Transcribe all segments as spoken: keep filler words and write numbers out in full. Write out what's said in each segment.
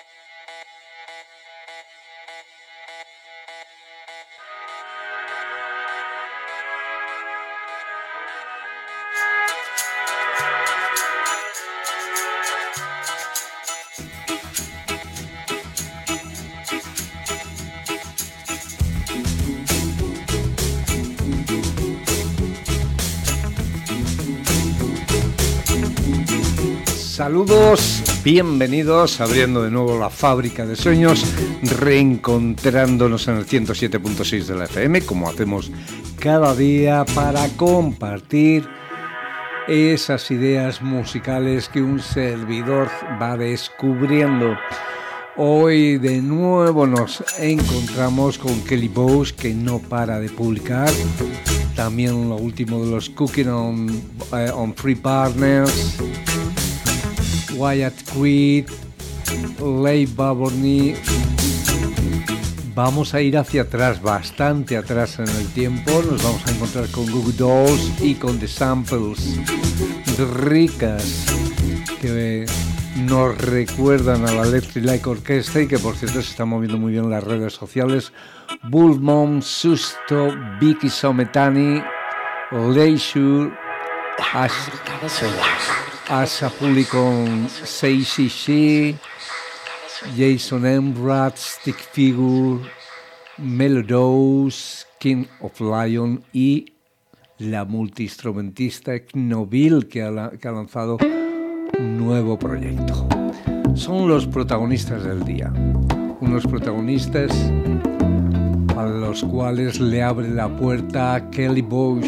Saludos, bienvenidos, abriendo de nuevo la fábrica de sueños, reencontrándonos en el ciento siete punto seis de la F M, como hacemos cada día para compartir esas ideas musicales que un servidor va descubriendo. Hoy de nuevo nos encontramos con Kelly Bowes, que no para de publicar. También lo último de los Cooking on, uh, on Three Partners. Wyatt Creed, Leigh Barborny. Vamos a ir hacia atrás, bastante atrás en el tiempo. Nos vamos a encontrar con Goo Goo Dolls y con The Samples, ricas, que nos recuerdan a la Electric Light Orchestra y que por cierto se están moviendo muy bien en las redes sociales. Bullmom, Susto, Vicky Sometani, Leisure, Ash, Asapuli con C C C, Jason Emrat, Stick Figure, Melodose, King of Lion y la multiinstrumentista Knobil, que ha, que ha lanzado un nuevo proyecto. Son los protagonistas del día, unos protagonistas a los cuales le abre la puerta Kelly Bowes.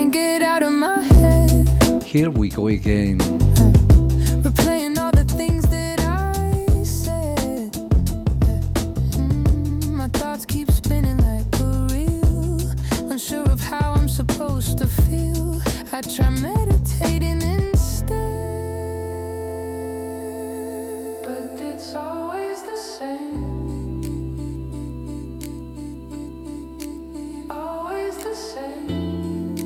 Here we go again. Replaying all the things that I said. Mm, my thoughts keep spinning like a reel. Unsure of how I'm supposed to feel. I try meditating instead, but it's always the same. Always the same.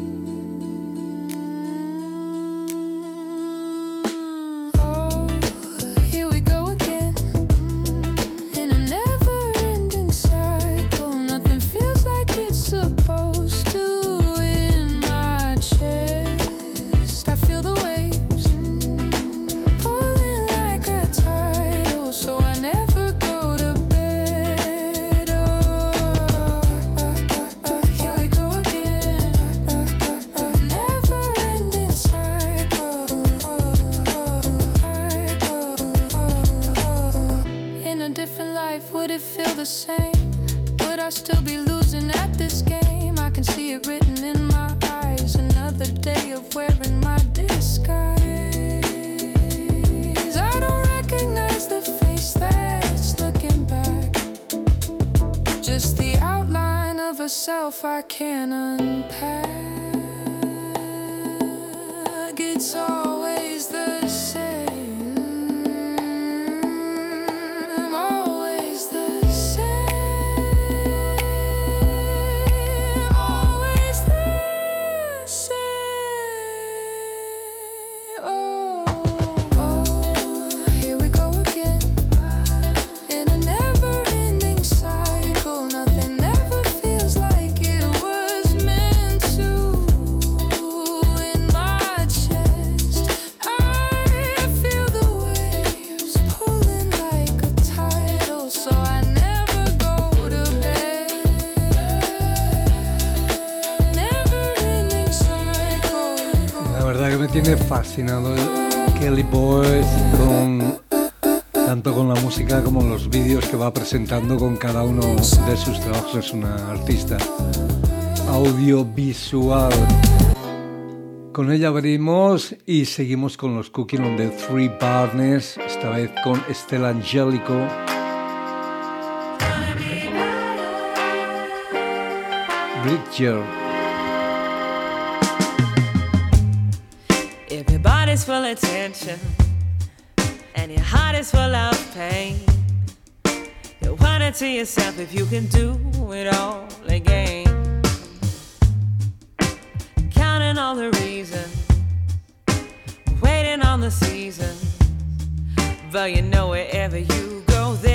I can't unpack. It's always the same. Always the same. Always the same. Oh, oh, here we go again. In a never-ending cycle, nothing ever feels like it was meant to. In my chest, I feel the waves pulling like a tidal, so I never go to bed. Never-ending cycle. La verdad que me tiene fascinado Kelly Bowes, con, tanto con la música como los vídeos que va presentando con cada uno de sus trabajos. Es una artista audiovisual. Con ella abrimos y seguimos con los Cooking on the Three Partners, esta vez con Stella Angelico. Bridger. Everybody's full of tension, and your heart is full of pain. You wonder to yourself if you can do it all again. Counting all the reasons, waiting on the season, but you know wherever you go,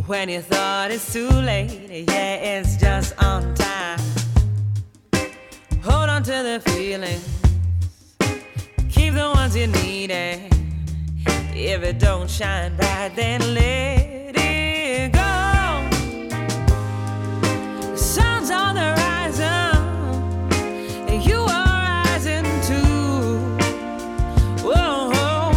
when you thought it's too late, yeah, it's just on time. Hold on to the feelings, keep the ones you need, and if it don't shine bright, then let it go. The sun's on the horizon, you are rising too. Whoa,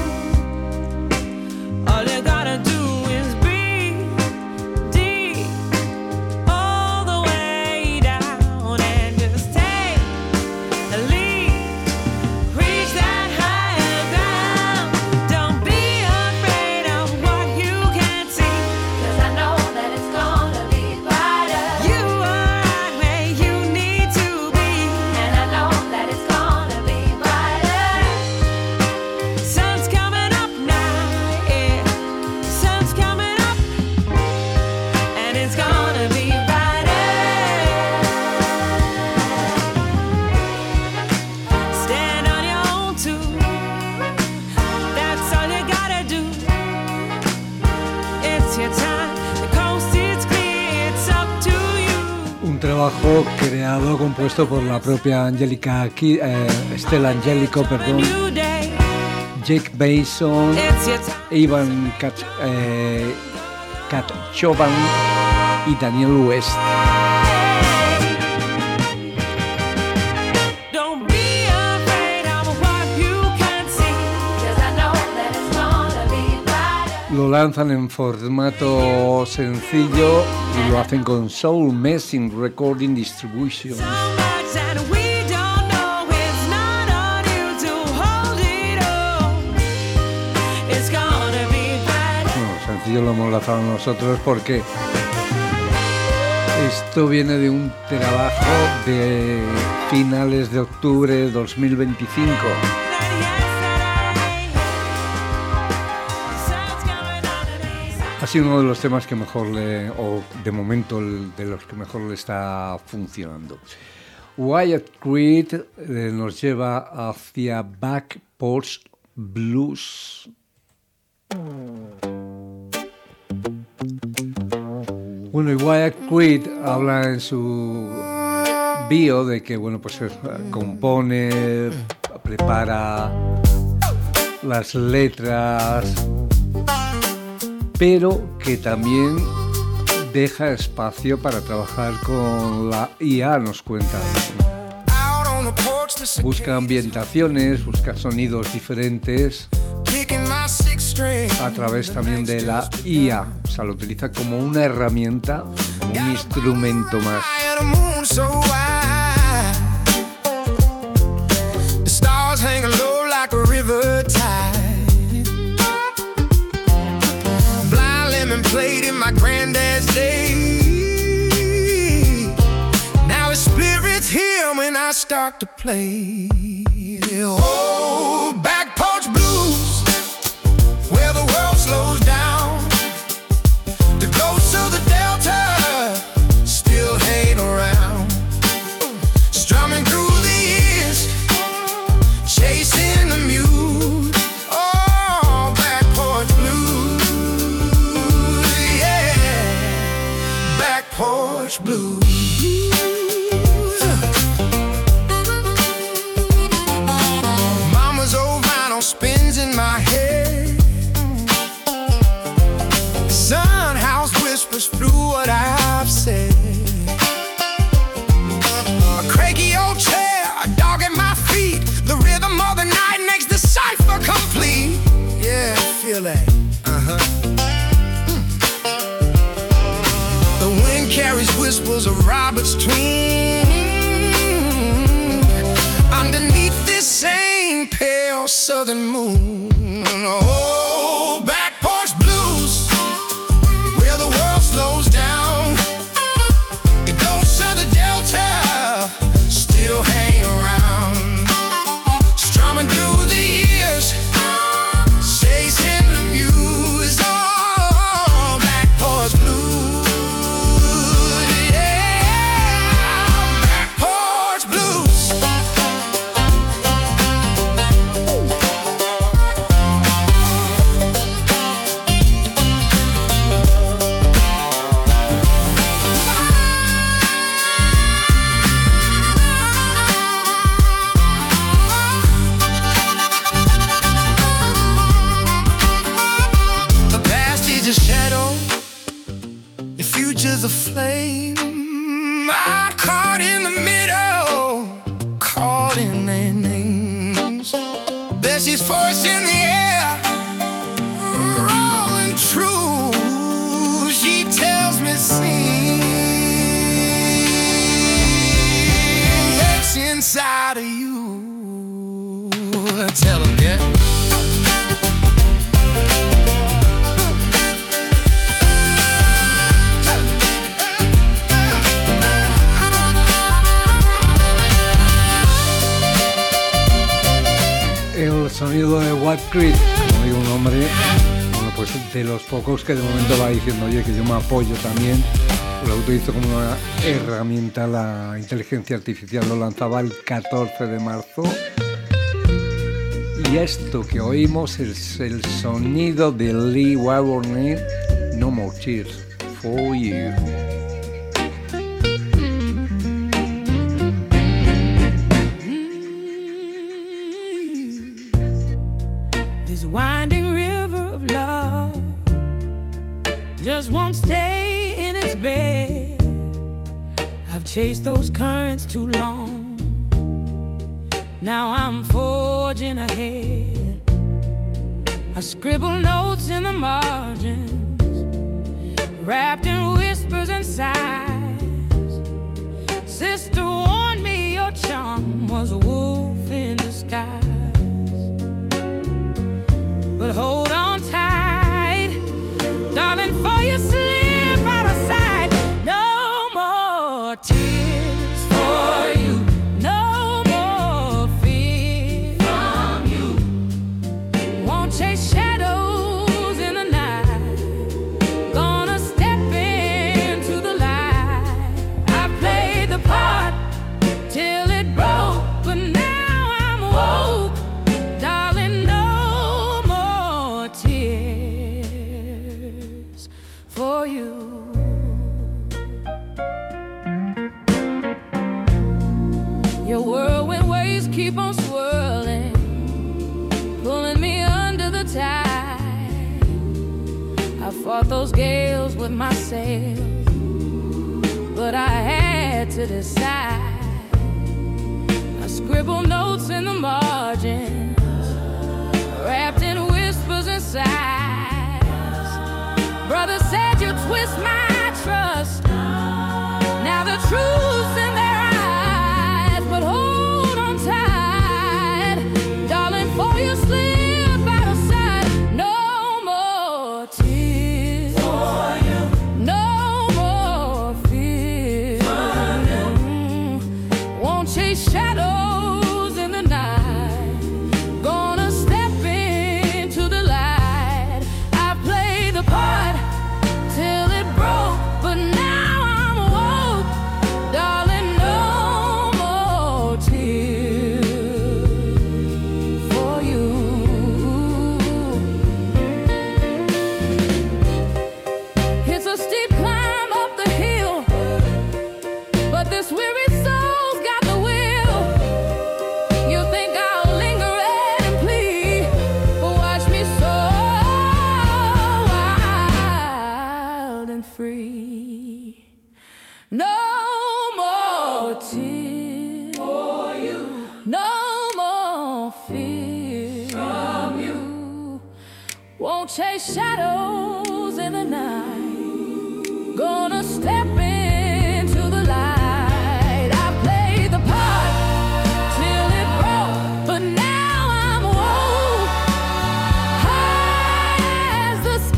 all you gotta do is breathe deep all the way down and just take a leap, reach that higher ground. Don't be afraid of what you can't see, 'cause I know that it's gonna be brighter. You are right where you need to be, and I know that it's gonna be brighter. Sun's coming up now, yeah, sun's coming up, and it's gonna be brighter. Stand on your own too, that's all you gotta do. It's your time, the coast is clear, it's up to you. Un trabajo creado, compuesto por la propia Angelica, Ki- eh, Stella Angelico, perdón, New day, Jake Mason, it's your time. Ivan Kat, eh, Katchovan y Daniel West. Don't be afraid of what you can't see, 'cause I know that it's gonna be brighter. Lo lanzan en formato sencillo y lo hacen con Soul Messing Recording Distribution. So much that we don't know, it's not on you to hold it all. It's gonna be brighter. Bueno, sencillo lo hemos lanzado nosotros porque esto viene de un trabajo de finales de octubre de dos mil veinticinco. than yesterday. The sun's coming up today. Ha sido uno de los temas que mejor le, o de momento el- de los que mejor le está funcionando. Wyatt Creed eh, nos lleva hacia Back Porch Blues. Bueno, y Wyatt Creed habla en su bio de que, bueno, pues eh, compone, prepara las letras, pero que también deja espacio para trabajar con la I A, nos cuenta. Out on the porch, listen, Busca ambientaciones, busca sonidos diferentes kicking my six string. a través también de la I A. O sea, lo utiliza como una herramienta, como un instrumento más. Eye of the moon so wide. The stars hang low like a river tide. Blind lemon played in my granddad's day. Now his spirit's here when I start to play. Oh, back porch blues, where the world slows down. The ghosts of the Delta still hang around, strumming through the years, chasing the muse. Oh, back porch blues, yeah, back porch blues. Mama's old vinyl spins in my head. Sun house whispers through what I've said. A cranky old chair, a dog at my feet. The rhythm of the night makes the cipher complete. Yeah, feel that. Uh-huh. The wind carries whispers of Robert's twin. Underneath this same pale southern moon. Oh, back porch blues, where the world slows down. The ghosts of the Delta still hang around, strumming through the years, chasing the muse. Oh, back porch blues, yeah, back porch blues. pictures of flame. I'm caught in the middle, caught in their names. There she's forced in the air, rolling true. She tells me sing what's inside of you. Tell them, yeah. El sonido de White Creek, como digo un hombre, bueno, pues de los pocos que de momento va diciendo, oye, que yo me apoyo también, lo utilizo como una herramienta. La inteligencia artificial lo lanzaba el catorce de marzo. Y esto que oímos es el sonido de Lee Warner, No More Tears for You. Winding river of love just won't stay in its bed. I've chased those currents too long. Now I'm forging ahead. I scribble notes in the margins, wrapped in whispers and sighs. Sister warned me your charm was a wolf in disguise. But hold on tight, darling, for you slip out of sight. No more tears for you, no more fear from you. Won't chase shadows in the night. Gonna step into the light. I played the part till it broke, but now I'm woke. Darling, no tears for you. Your whirlwind waves keep on swirling, pulling me under the tide. I fought those gales with my sails, but I had to decide. I scribble notes in the margins, wrapped in whispers and sighs. Brother said you twist my trust. Now the truth's in their eyes, but hold on tight, darling, for you slip out of sight. No more tears for you, no more fear for you. Won't chase shadows in the night. Gonna step into the light. I played the part till it broke, but now I'm awoke. Darling, no more tears for you. It's a steep climb up the hill, but this weary soul's got the will. You think I'll linger and plead, but watch me soar wild and free. No more tears for you, no more fear from you. Won't chase shadows in the night. Gonna step into the light. I played the part till it broke, but now I'm woke. High as the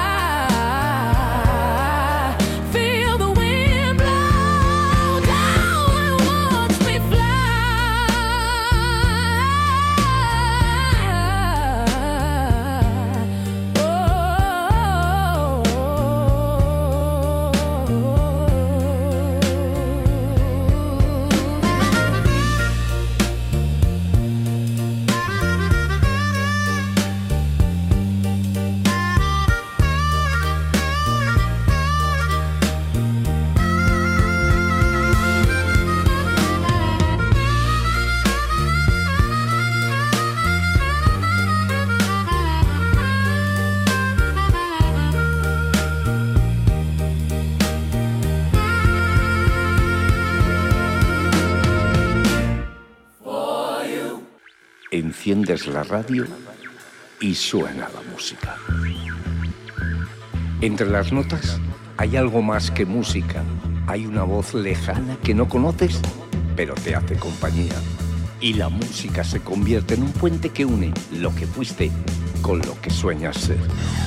sky, feel the wind blow down and watch me fly. Oh, enciendes la radio y suena la música. Entre las notas hay algo más que música. Hay una voz lejana que no conoces, pero te hace compañía. Y la música se convierte en un puente que une lo que fuiste con lo que sueñas ser.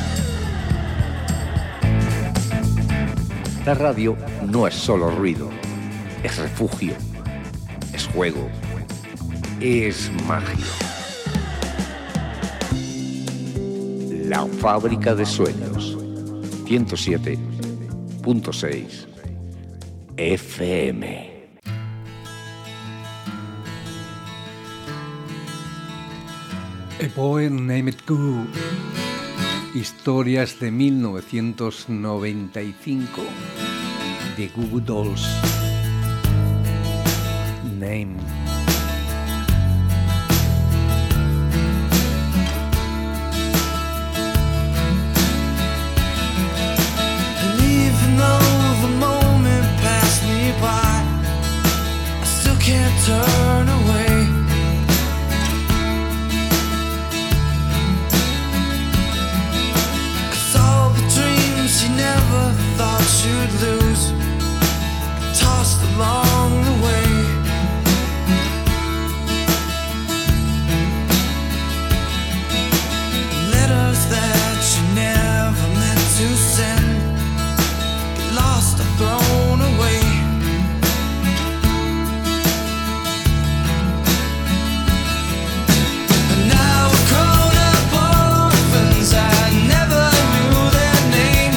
La radio no es solo ruido, es refugio, es juego, es magia. La Fábrica de Sueños, ciento siete punto seis F M. A Boy Named Goo. Historias de mil novecientos noventa y cinco de Goo Goo Dolls. Name. And even though the moment passed me by, I still can't turn away. She never thought she'd lose, tossed along the way. Letters that she never meant to send, get lost or thrown away. And now we're grown up orphans, I never knew their names.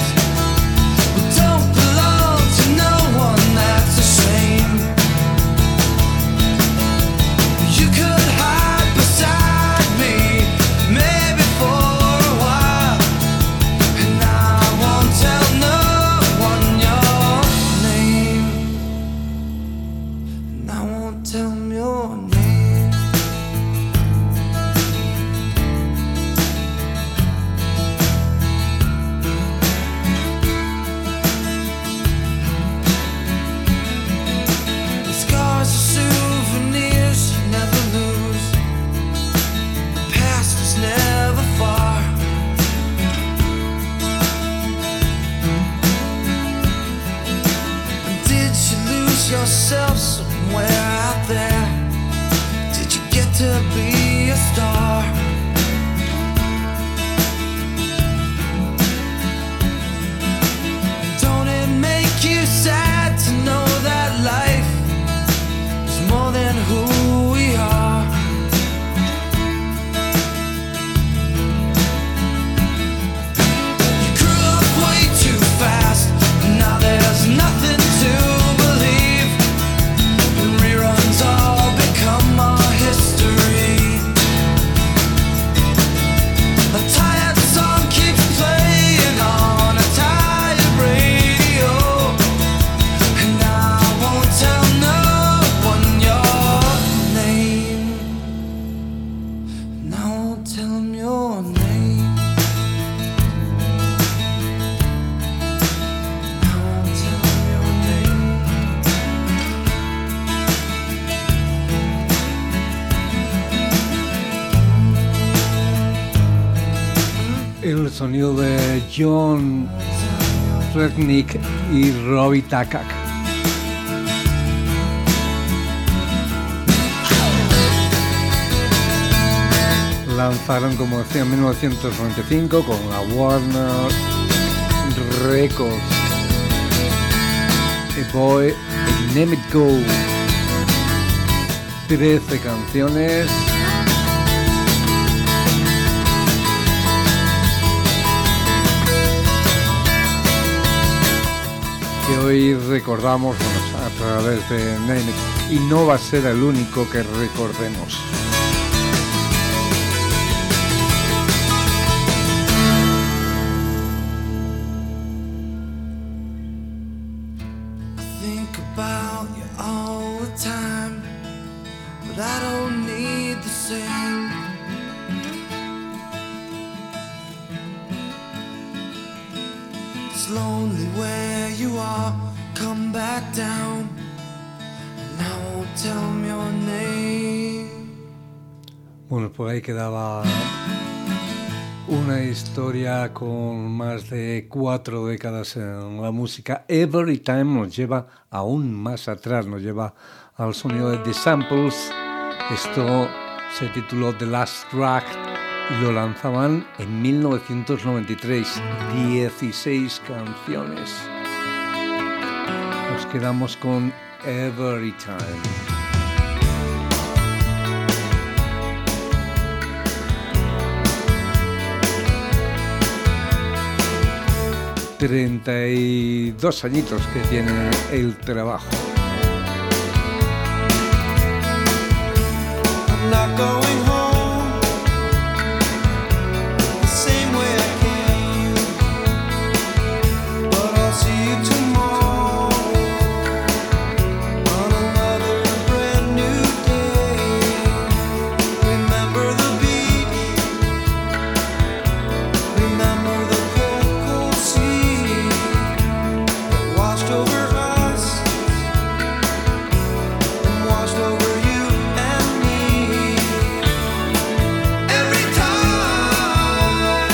Yourself somewhere out there. Did you get to be a star? Don't it make you sad to know that life is more than who we are? You grew up way too fast, now there's nothing to all become our history. A tired song keeps playing on a tired radio, and I won't tell no one your name. And I won't tell them your name. I won't tell them your name. El sonido de John Rednick y Robbie Takak. Lanzaron, como decía, en mil novecientos noventa y cinco con la Warner Records A Boy Named Goo. trece canciones. Que hoy recordamos, bueno, a través de Name It, y no va a ser el único que recordemos. Think about you all the time, but I don't need the same. It's lonely where you are, come back down, and I won't tell them your name. Bueno, por ahí quedaba una historia con más de cuatro décadas en la música. Every Time nos lleva aún más atrás, nos lleva al sonido de The Samples. Esto se tituló The Last Track y lo lanzaban en mil novecientos noventa y tres. dieciséis canciones. Nos quedamos con Every Time. treinta y dos añitos que tiene el trabajo. I'm not going home the same way I came, but I'll see you tomorrow on another brand new day. Remember the beach, remember the cold, cold sea that washed over us and washed over you and me. Every time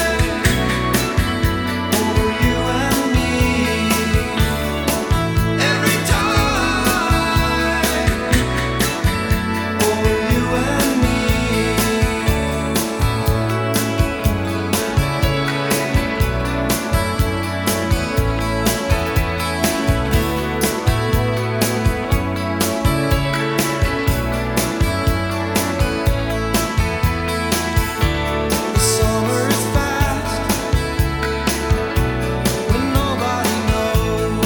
over you and me. Every time over you and me. The summer is fast when nobody knows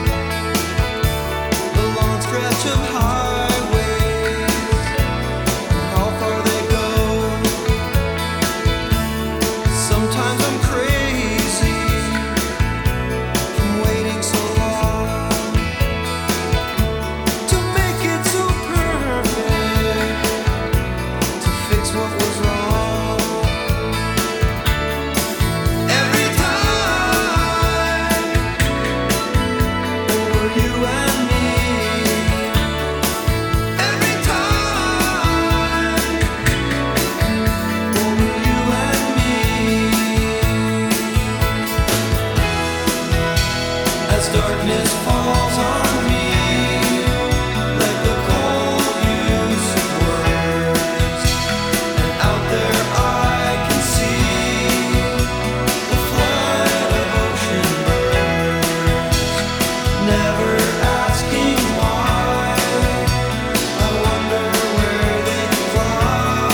the long stretch of highways and how far they go. Sometimes I'm crazy from waiting so long to make it so perfect, to fix what was wrong. Every time over you and me. Every time over you and me. As darkness falls on me, like the cold use of words, and out there I can see the flood of ocean birds, never asking why. I wonder where they fly.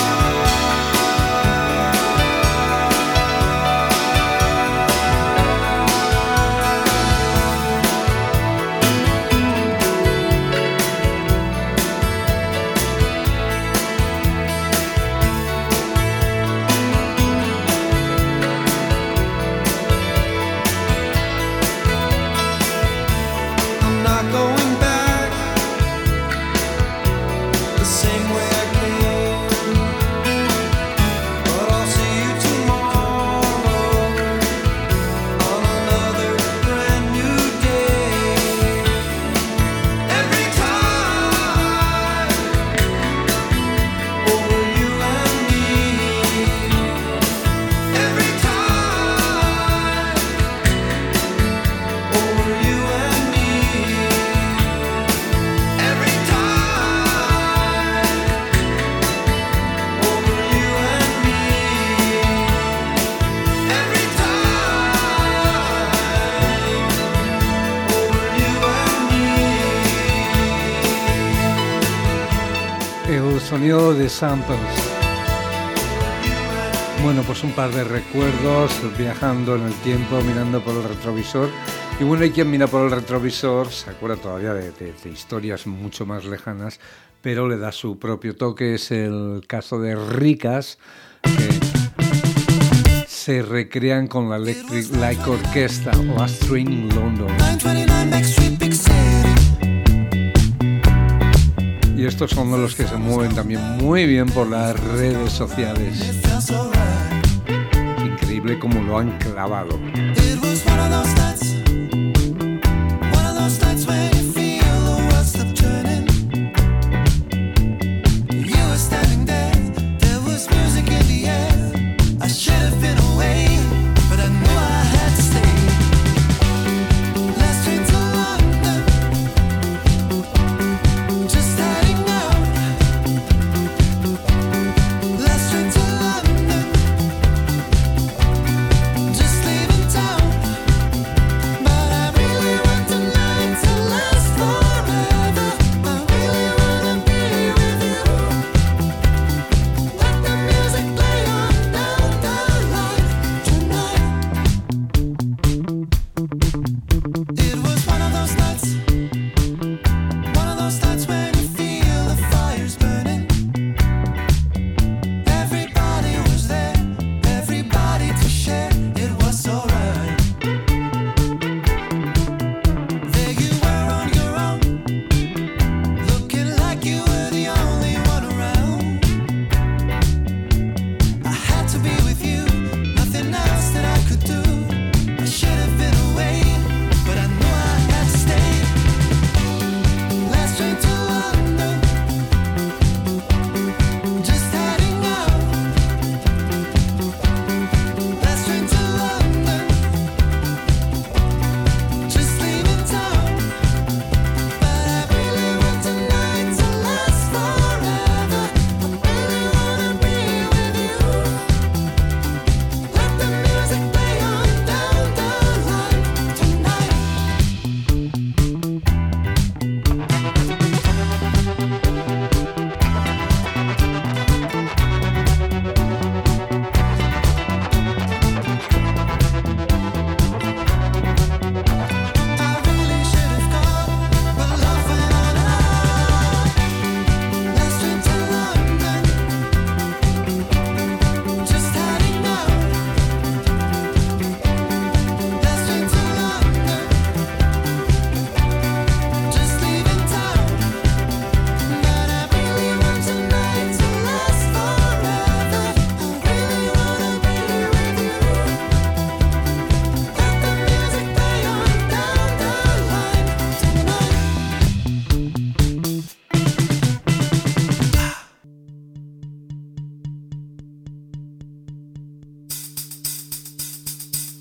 I'm not going back the same way I came, but I'll see you tomorrow on another brand new day. Every time over you and me. Every time over you and me. Every time over you and me. Every time over you and me. El sonido de Samples. Bueno, pues un par de recuerdos, viajando en el tiempo, mirando por el retrovisor. Y bueno, hay quien mira por el retrovisor, se acuerda todavía de, de- de historias mucho más lejanas, pero le da su propio toque. Es el caso de Ricas, que se recrean con la Electric Light Orchestra, Last Train in London. nine twenty-nine Backstreet, Big City. Y estos son de los que se mueven también muy bien por las redes sociales. Feels alright. Increíble cómo lo han clavado. It was one of those nights, one of those nights when you feel the world stop turning. You were standing there, there was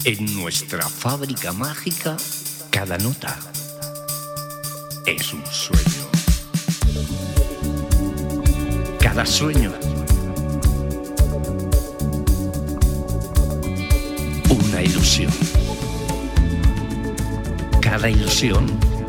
En nuestra fábrica mágica, cada nota es un sueño. Cada sueño, una ilusión. Cada ilusión,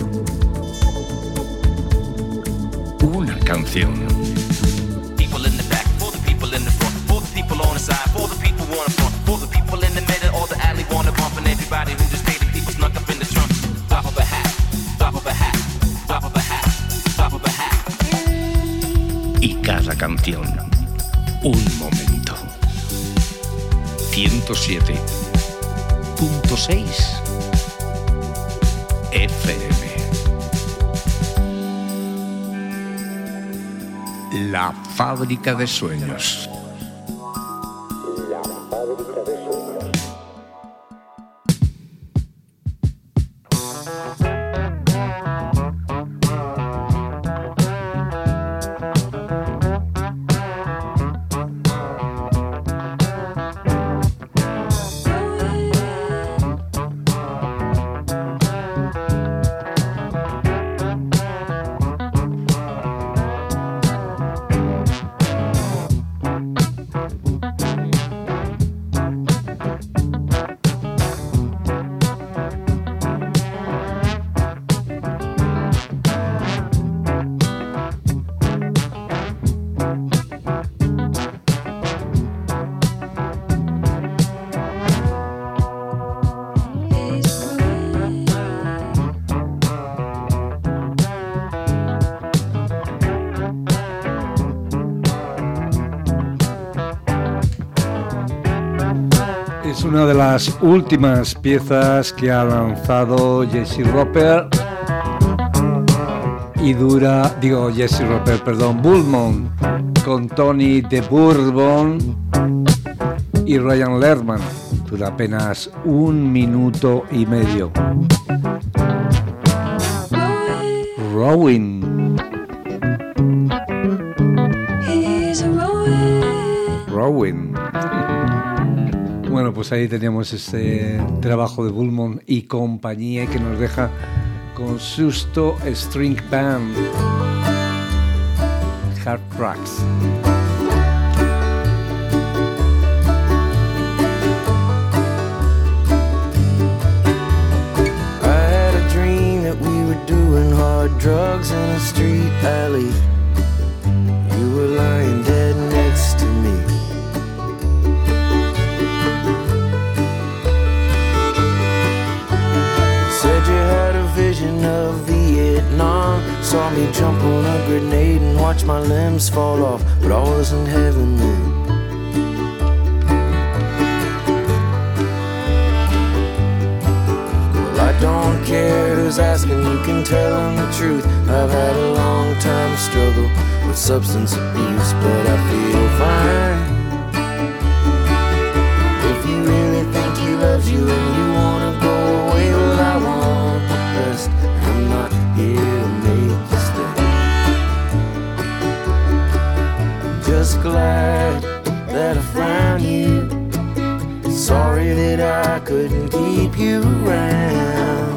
una canción. People in the back, for the people in the front, for the people on the side, for the people wanna front, for the people in the middle or the alley wanna bump, and everybody who just paid the people snuck up in the trunk. Drop of a hat, drop of a hat, drop of a hat, drop of a hat. Y cada canción, un momento. ciento siete punto seis F M. La fábrica de sueños. Es una de las últimas piezas que ha lanzado Jesse Roper y dura, digo Jesse Roper, perdón, Bullmont con Tony de Bourbon y Ryan Lerman. Dura apenas un minuto y medio. Rowing. Rowing. Bueno, pues ahí teníamos este trabajo de Bullmont y compañía que nos deja con Susto String Band, Hard Tracks. I had a dream that we were doing hard drugs in a street alley. You were lying dead next to me. Said you had a vision of Vietnam. Saw me jump on a grenade and watch my limbs fall off, but I was in heaven then. Well, I don't care who's asking, you can tell them the truth. I've had a long time struggle with substance abuse, but I feel fine. If you really think he loves you and you wanna go away, well, I want the best. I'm not here to make you stay. I'm just glad that I found you. Sorry that I couldn't keep you around.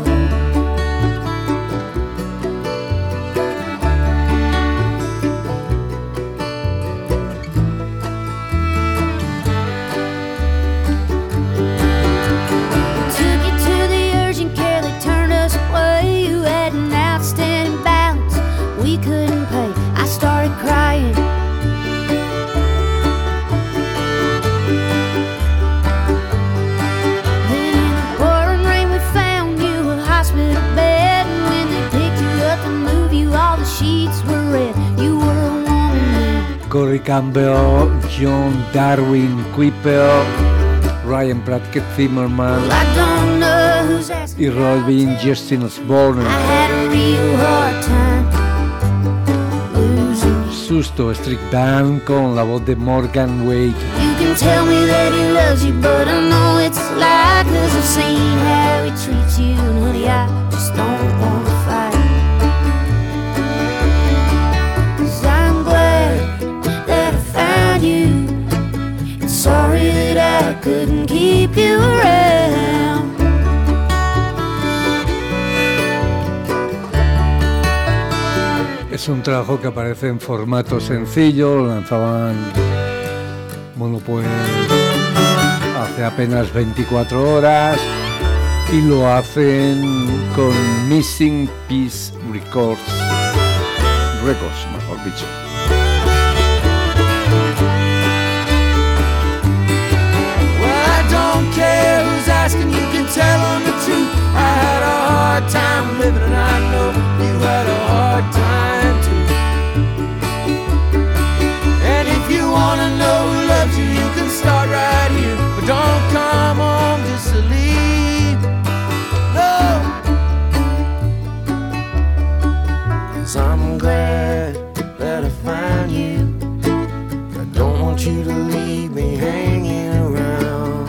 Corey Campbell, John Darwin Kuiper, Ryan Pratt Zimmerman y Robin Justin Osborne. Susto String Band con la voz de Morgan Wade. You can tell me that he loves you, but I know it's a lie, 'cause I've seen how he treats you, and honey, I just don't wanna fight. 'Cause I'm glad that I found you, and sorry that I couldn't keep you around. Es un trabajo que aparece en formato sencillo, lo lanzaban, bueno, pues hace apenas veinticuatro horas y lo hacen con Missing Piece Records, Records, mejor dicho. Well, I don't care who's asking, you can tell them the truth. I had a hard time living and I know you had a hard time too. And if you wanna know who loves you, you can start right here. But don't come home just to leave. No, 'cause I'm glad that I found you. I don't want you to leave me hanging around.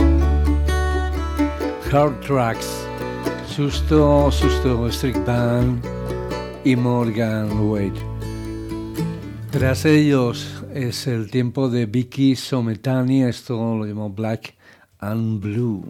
Hard Tracks, Susto, Susto Strict Band y Morgan Wade. Tras ellos es el tiempo de Vicky Sometani, esto lo llamó Black and Blue.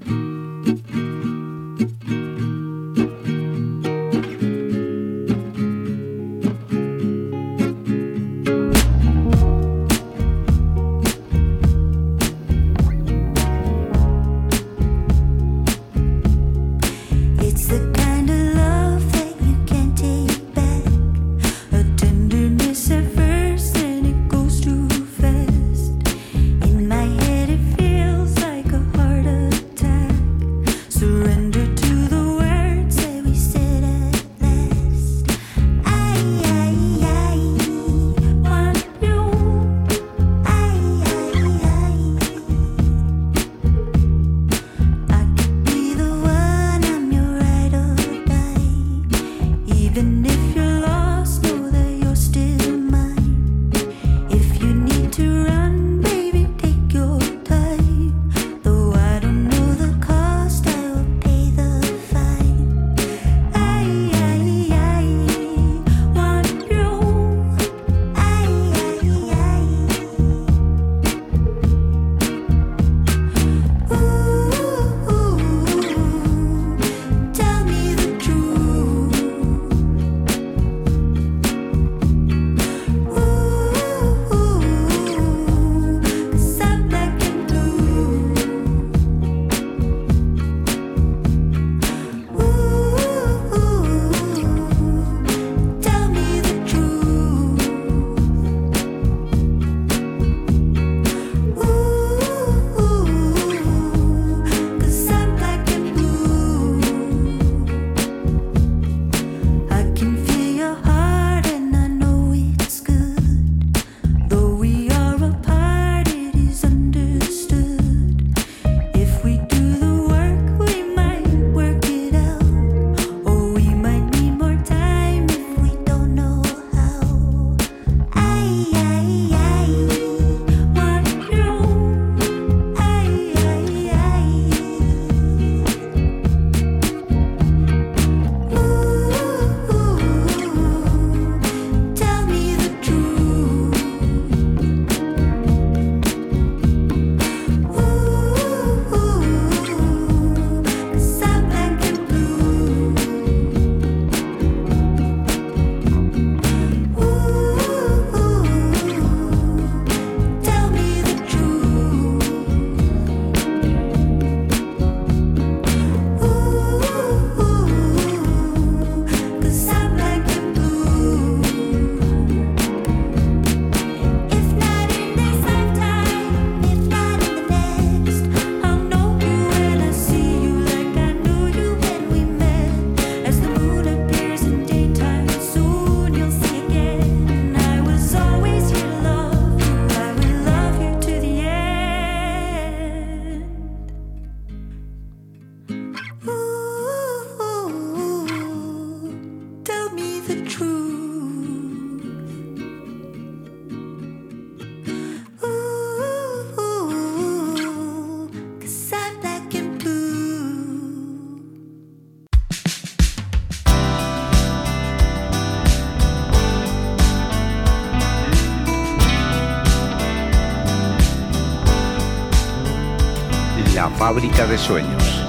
La fábrica de sueños.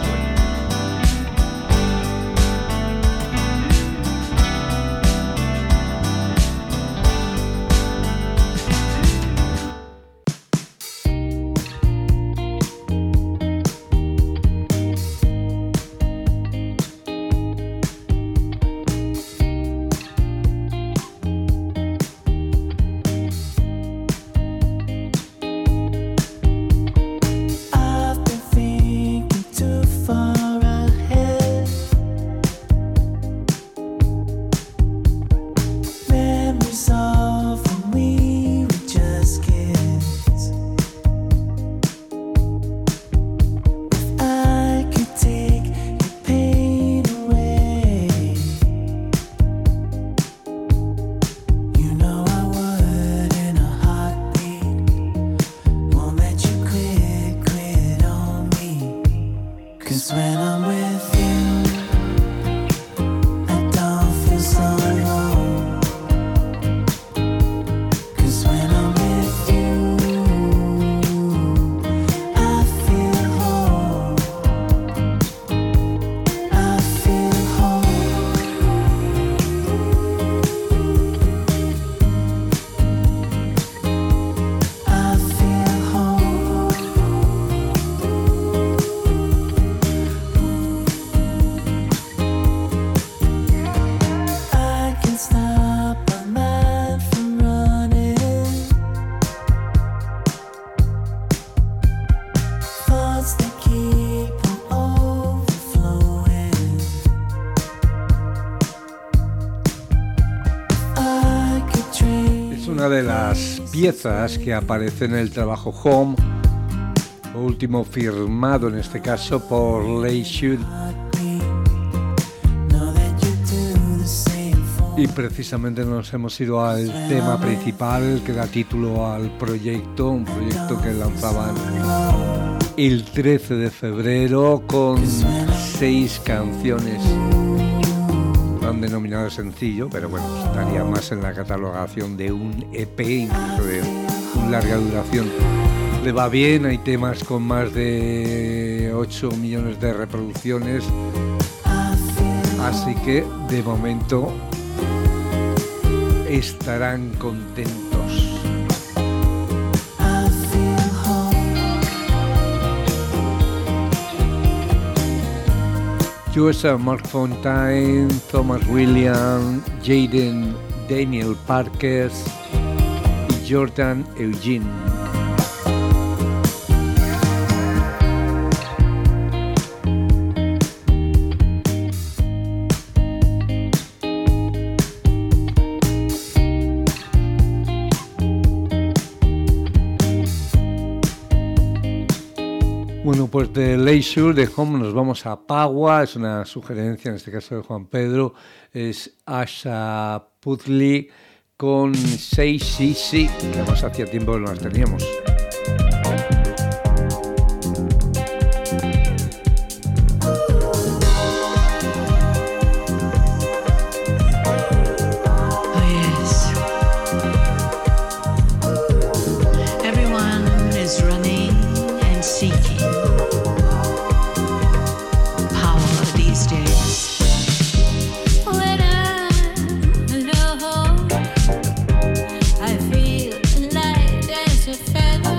una de las piezas que aparece en el trabajo Home, lo último firmado en este caso por Leisure. Y precisamente nos hemos ido al tema principal que da título al proyecto, un proyecto que lanzaban el trece de febrero con seis canciones. Han denominado sencillo, pero bueno, estaría más en la catalogación de un E P, incluso de una larga duración. Le va bien, hay temas con más de ocho millones de reproducciones, así que de momento estarán contentos. U S A, Mark Fontaine, Thomas Williams, Jaden Daniel Parker y Jordan Eugene. Bueno, pues de Leisure, de Home, nos vamos a Pagua. Es una sugerencia, en este caso de Juan Pedro. Es Asha Putley con Say Sí Sí, que además hacía tiempo que no las teníamos. Feather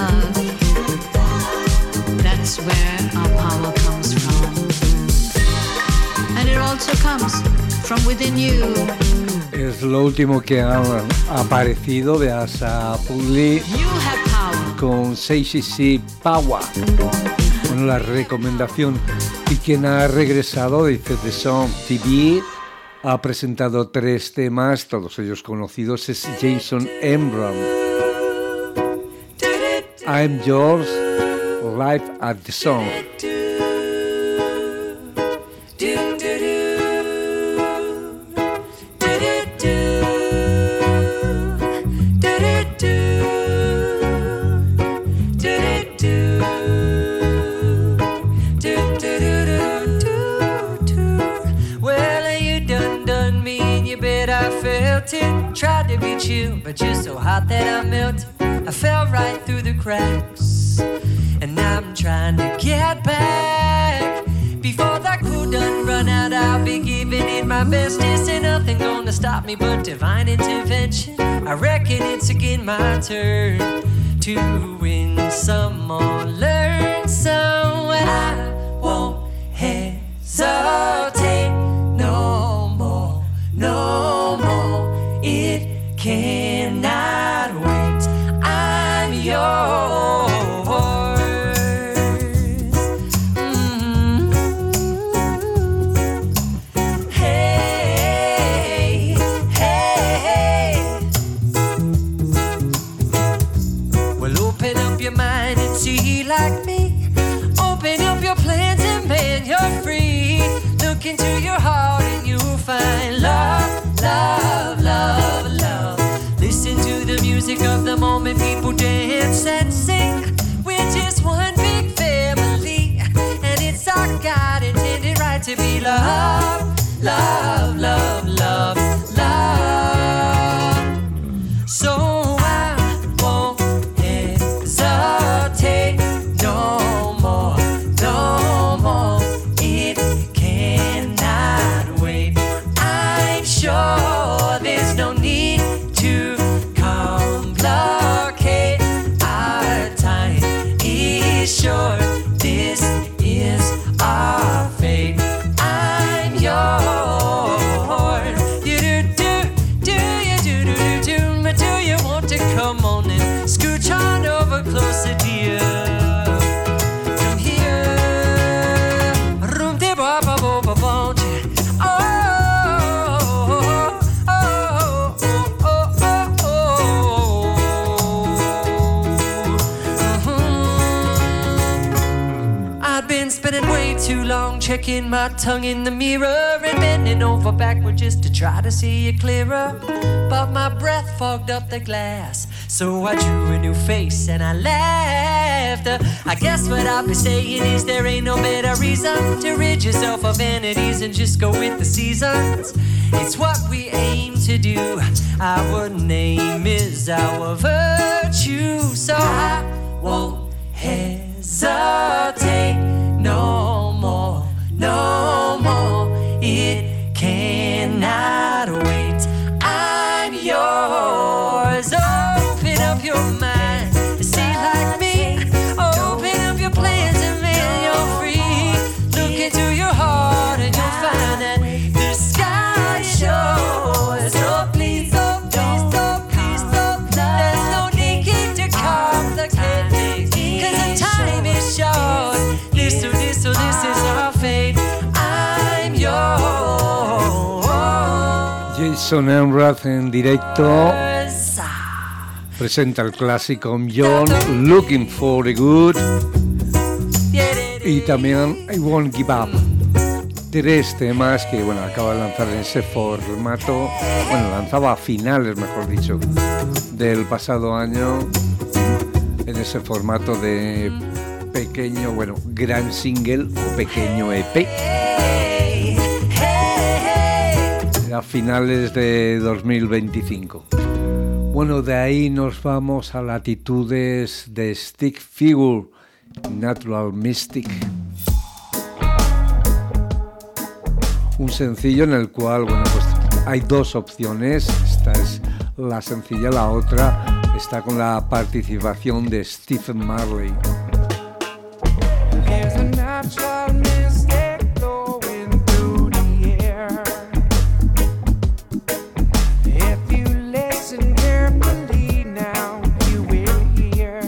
love. That's where our power comes from. And it also comes from within you. Es lo último que ha aparecido de Asa Pugley con seis C C Power. Bueno, la recomendación. Y quien ha regresado, dice The Song T V, ha presentado tres temas, todos ellos conocidos, es Jason Embram. I'm Yours, Live at the Song. Tried to reach you, but you're so hot that I melted. I fell right through the cracks, and I'm trying to get back. Before that cool done run out, I'll be giving it my best. Isn't nothing gonna stop me but divine intervention. I reckon it's again my turn to win some or learn some. I won't hesitate no more, no more. It cannot wait. I'm yours. Mm-hmm. Hey, hey, hey. Well, open up your mind and see like me. Open up your plans and man, you're free. Look into your heart and you'll find love, love, love, love. Listen to the music of the moment, people dance and sing. We're just one big family, and it's our God intended right to be love, love, love, love, love. So I won't hesitate no more, no more. It cannot wait. I'm sure there's no need to complicate. Our time is short. This is our fate. I'm yours. You do do do you do do do do. But do you want to come on and scooch on over closer, dear? Come here, room de ba ba ba ba ba. Oh. Spending way too long checking my tongue in the mirror and bending over backward just to try to see it clearer. But my breath fogged up the glass, so I drew a new face and I laughed. I guess what I'll be saying is there ain't no better reason to rid yourself of vanities and just go with the seasons. It's what we aim to do. Our name is our virtue, so I won't hesitate no more, no more. It cannot wait. I'm yours. Open up your mind, see like me. Open up your plans and man, you're free. Look into your heart and you'll find that the sky is yours. So please, oh please, oh please, oh there's no need to complicate things, 'cause the time is short. This, so this, so this is our fate. I'm yours. Jason Emrath en directo presenta el clásico John Looking for the Good y también I Won't Give Up. Tres temas que bueno acaba de lanzar en ese formato, bueno lanzaba a finales mejor dicho del pasado año en ese formato de pequeño, bueno, gran single o pequeño E P. A finales de dos mil veinticinco. Bueno, de ahí nos vamos a latitudes de Stick Figure, Natural Mystic. Un sencillo en el cual, bueno, pues hay dos opciones. Esta es la sencilla, la otra está con la participación de Stephen Marley. There's a natural mystic blowing through the air. If you listen carefully now, you will hear.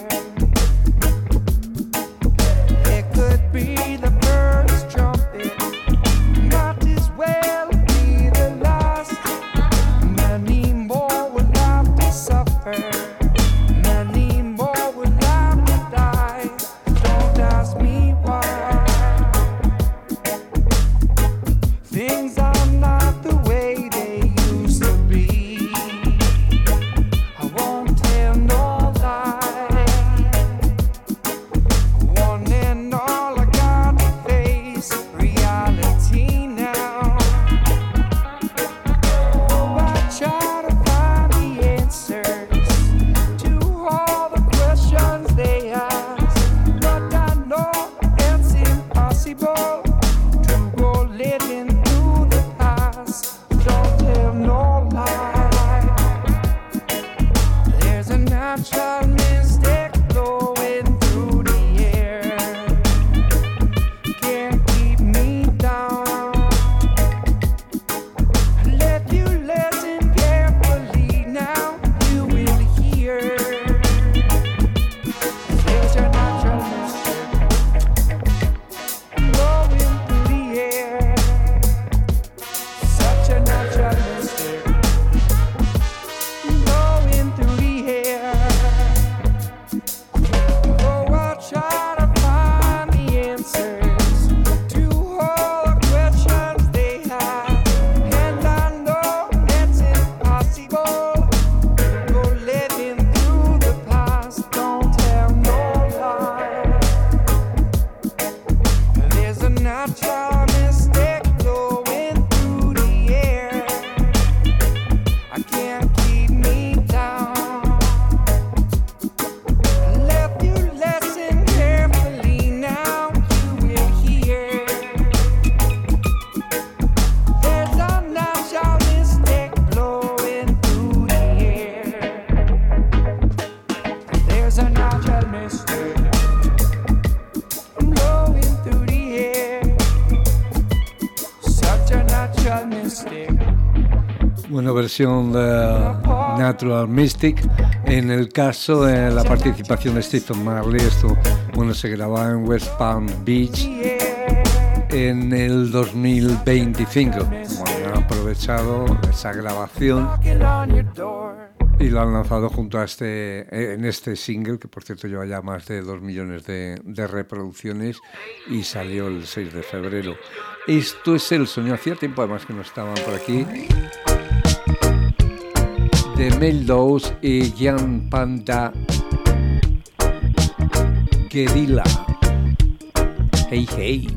It could be the birds trumpet, not as well be the last. Many more will have to suffer. Many more will have to die. Don't ask me why. Things are not the way they used to be. I won't tell no lie. One and all, I gotta face reality now. Oh, I try to find the answers to all the questions they ask, but I know it's impossible to go living through the past. Don't tell no lie. There's a natural mystic blowing through the air. Can't keep me down. Let you listen carefully now, you will hear. There's a natural mystic blowing through the air. Such a natural mystic blowing through the air. Oh, I'll try to find the answers to all the questions they have, and I know it's impossible to go living through the past. Don't tell no lie. There's a natural mystic blowing through the air. I can't keep me down. Let you listen carefully now, you will hear. There's a natural mystic blowing through the air. There's a natural mystic blowing through the air. Such a natural mystic. Una versión de Natural Mystic. En el caso de la participación de Stephen Marley, esto bueno, se grababa en West Palm Beach en el dos mil veinticinco. Bueno, han aprovechado esa grabación Knocking on your door. y lo han lanzado junto a este en este single, que por cierto lleva ya más de dos millones de, de reproducciones y salió el seis de febrero. Esto es el sonido, hacía tiempo además que no estaban por aquí, de Mel Dawes y Young Panda Gedila. Hey, hey.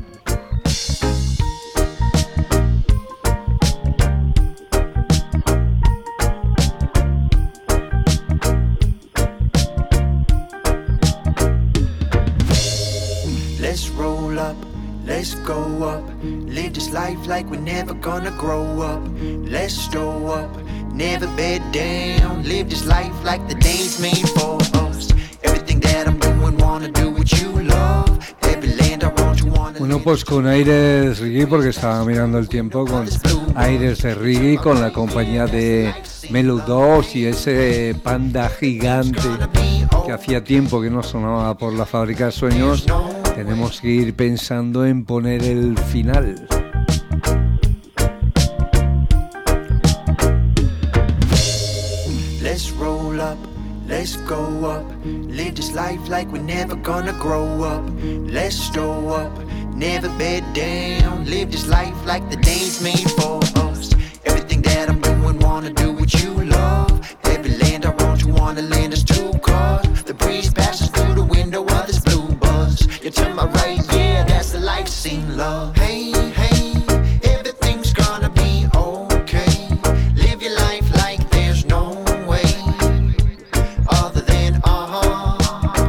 Let's roll up, let's go up. Live this life like we're never gonna grow up. Let's stow up, never bed down. Live this life like the day's made for us. Everything that I'm doing, wanna do what you love. Every land I want, you wanna. Bueno, pues con aires reggae, porque estaba mirando el tiempo, con aires de reggae, con la compañía de Mel Dawes y ese panda gigante que hacía tiempo que no sonaba por la Fábrica de Sueños. Tenemos que ir pensando en poner el final. Let's roll up, let's go up. Live this life like we're never gonna grow up. Let's stow up, never bed down. Live this life like the day's made for us. Everything that I'm doing, wanna do what you love. Every land I want, you wanna land us two cars. The breeze passes through the window of this blue bus. You're to my right, yeah, that's the life scene, love. Hey, hey, everything's gonna be okay. Live your life like there's no way other than uh-huh.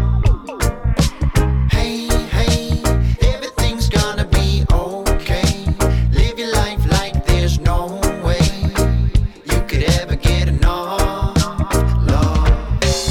Hey, hey, everything's gonna be okay. Live your life like there's no way you could ever get enough love.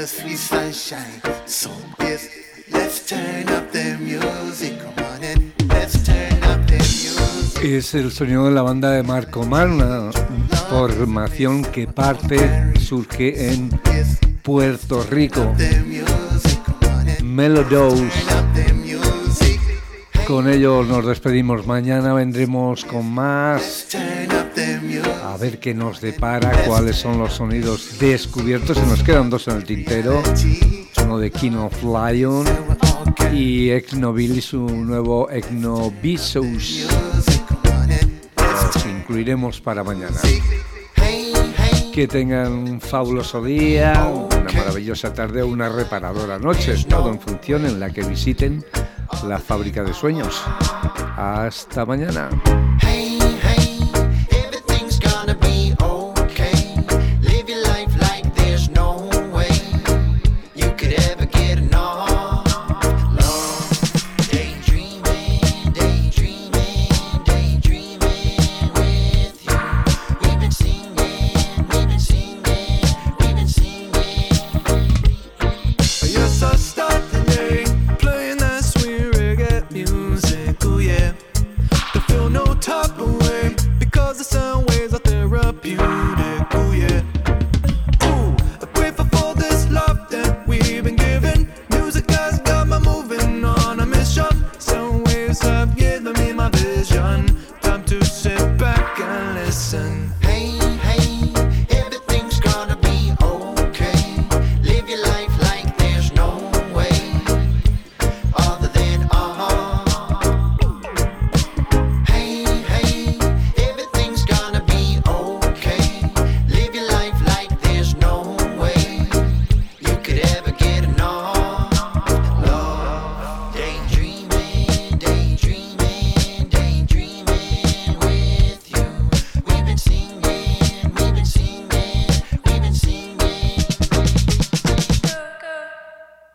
sweet sunshine. So yes, let's turn up the music. Come on and let's turn up the music. Es el sonido de la banda de Marco Mar, una formación que parte, surge en Puerto Rico. Melodose. Con ello nos despedimos. Mañana vendremos con más. A ver qué nos depara, cuáles son los sonidos descubiertos. Se nos quedan dos en el tintero. Uno de King of Lion y Exnobilly, su nuevo Exnovisus. Los incluiremos para mañana. Que tengan un fabuloso día, una maravillosa tarde o una reparadora noche. Todo en función en la que visiten la Fábrica de Sueños. Hasta mañana. Hey, hey, everything's gonna be